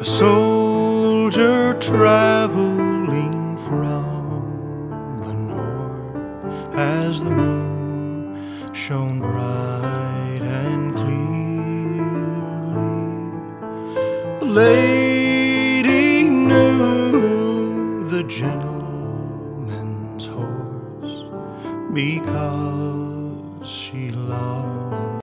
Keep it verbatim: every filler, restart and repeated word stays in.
a soldier traveling from the north, as the moon shone bright and clearly. The lady knew the gentleman's horse because